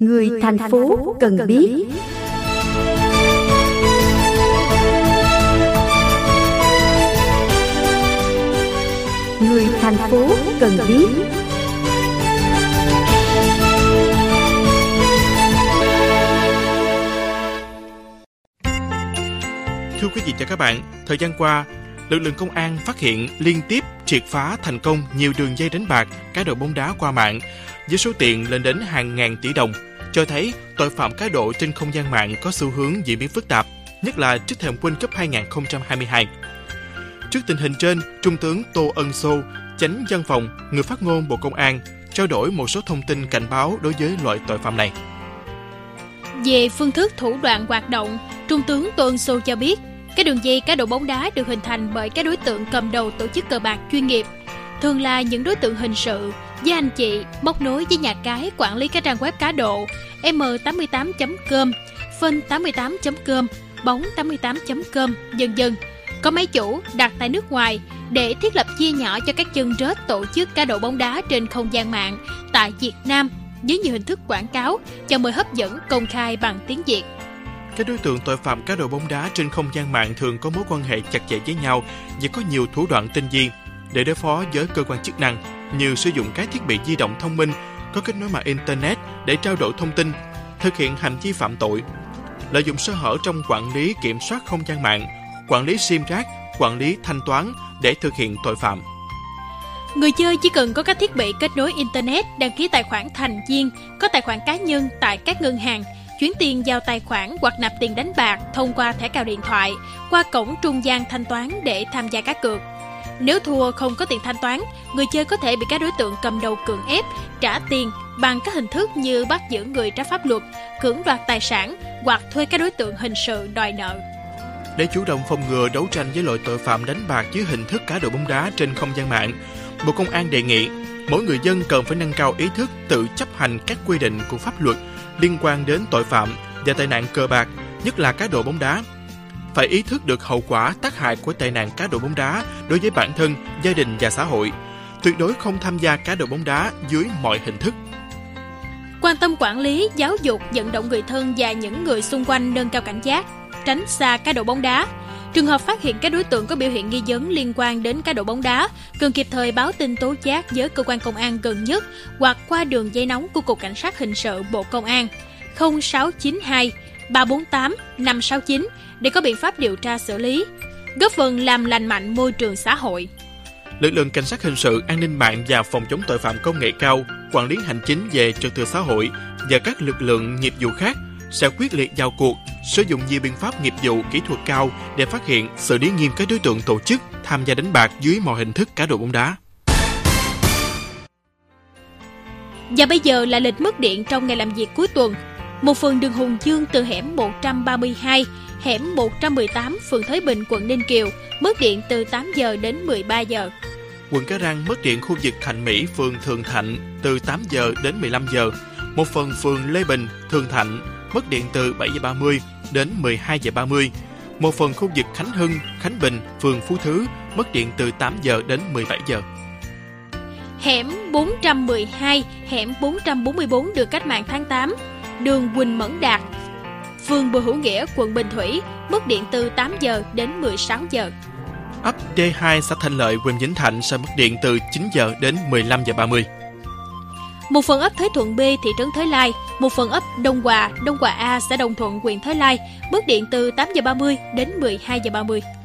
Người thành phố cần biết. Người thành phố cần biết. Thưa quý vị và các bạn, thời gian qua, lực lượng công an phát hiện liên tiếp triệt phá thành công nhiều đường dây đánh bạc, cá độ bóng đá qua mạng với số tiền lên đến hàng ngàn tỷ đồng, cho thấy tội phạm cá độ trên không gian mạng có xu hướng diễn biến phức tạp, nhất là trước thềm World Cup 2022. Trước tình hình trên, Trung tướng Tô Ân Sô, Chánh Văn phòng, người phát ngôn Bộ Công an, trao đổi một số thông tin cảnh báo đối với loại tội phạm này. Về phương thức thủ đoạn hoạt động, Trung tướng Tô Ân Sô cho biết, các đường dây cá độ bóng đá được hình thành bởi các đối tượng cầm đầu tổ chức cờ bạc chuyên nghiệp, thường là những đối tượng hình sự, với anh chị móc nối với nhà cái quản lý các trang web cá độ m88.com, phân88.com, bóng88.com, vân vân. Có máy chủ đặt tại nước ngoài để thiết lập chia nhỏ cho các chân rết tổ chức cá độ bóng đá trên không gian mạng tại Việt Nam với nhiều hình thức quảng cáo, chào mời hấp dẫn công khai bằng tiếng Việt. Các đối tượng tội phạm cá độ bóng đá trên không gian mạng thường có mối quan hệ chặt chẽ với nhau và có nhiều thủ đoạn tinh vi để đối phó với cơ quan chức năng, như sử dụng các thiết bị di động thông minh có kết nối mạng Internet để trao đổi thông tin, thực hiện hành vi phạm tội, lợi dụng sơ hở trong quản lý kiểm soát không gian mạng, quản lý sim rác, quản lý thanh toán để thực hiện tội phạm. Người chơi chỉ cần có các thiết bị kết nối Internet, đăng ký tài khoản thành viên, có tài khoản cá nhân tại các ngân hàng, chuyển tiền vào tài khoản hoặc nạp tiền đánh bạc thông qua thẻ cào điện thoại, qua cổng trung gian thanh toán để tham gia cá cược. Nếu thua không có tiền thanh toán, người chơi có thể bị các đối tượng cầm đầu cưỡng ép trả tiền bằng các hình thức như bắt giữ người trái pháp luật, cưỡng đoạt tài sản hoặc thuê các đối tượng hình sự đòi nợ. Để chủ động phòng ngừa đấu tranh với loại tội phạm đánh bạc dưới hình thức cá độ bóng đá trên không gian mạng, Bộ Công an đề nghị mỗi người dân cần phải nâng cao ý thức tự chấp hành các quy định của pháp luật liên quan đến tội phạm và tệ nạn cờ bạc, nhất là cá độ bóng đá. Phải ý thức được hậu quả tác hại của tệ nạn cá độ bóng đá đối với bản thân, gia đình và xã hội. Tuyệt đối không tham gia cá độ bóng đá dưới mọi hình thức. Quan tâm quản lý, giáo dục, vận động người thân và những người xung quanh nâng cao cảnh giác, tránh xa cá độ bóng đá. Trường hợp phát hiện các đối tượng có biểu hiện nghi vấn liên quan đến cá độ bóng đá, cần kịp thời báo tin tố giác với cơ quan công an gần nhất hoặc qua đường dây nóng của Cục Cảnh sát Hình sự Bộ Công an 0692 348 569 để có biện pháp điều tra xử lý, góp phần làm lành mạnh môi trường xã hội. Lực lượng Cảnh sát Hình sự, An ninh mạng và Phòng chống tội phạm công nghệ cao, quản lý hành chính về trật tự xã hội và các lực lượng nghiệp vụ khác sẽ quyết liệt vào cuộc, sử dụng nhiều biện pháp nghiệp vụ kỹ thuật cao để phát hiện, xử lý nghiêm các đối tượng tổ chức tham gia đánh bạc dưới mọi hình thức cá độ bóng đá. Và bây giờ là lịch mất điện trong ngày làm việc cuối tuần. Một phần đường Hùng Dương từ hẻm 132, hẻm 118, phường Thới Bình, quận Ninh Kiều, mất điện từ 8 giờ đến 13 giờ. Quận Cái Răng mất điện khu vực Thạnh Mỹ, phường Thường Thạnh từ 8 giờ đến 15 giờ. Một phần phường Lê Bình, Thường Thạnh mất điện từ 7 giờ 30 đến 12 giờ 30. Một phần khu vực Khánh Hưng, Khánh Bình, phường Phú Thứ mất điện từ 8 giờ đến 17 giờ. Hẻm 412, hẻm 444 đường Cách mạng tháng 8, đường Quỳnh Mẫn Đạt, phường Bùi Hữu Nghĩa, quận Bình Thủy mất điện từ 8 giờ đến 16 giờ. Ấp D2 xã Thanh Lợi, huyện Vĩnh Thạnh sẽ mất điện từ 9 giờ đến 15 giờ 30. Một phần ấp Thới Thuận B, thị trấn Thới Lai, một phần ấp Đông Hòa A, xã Đồng Thuận, huyện Thới Lai mất điện từ 8 giờ 30 đến 12 giờ 30.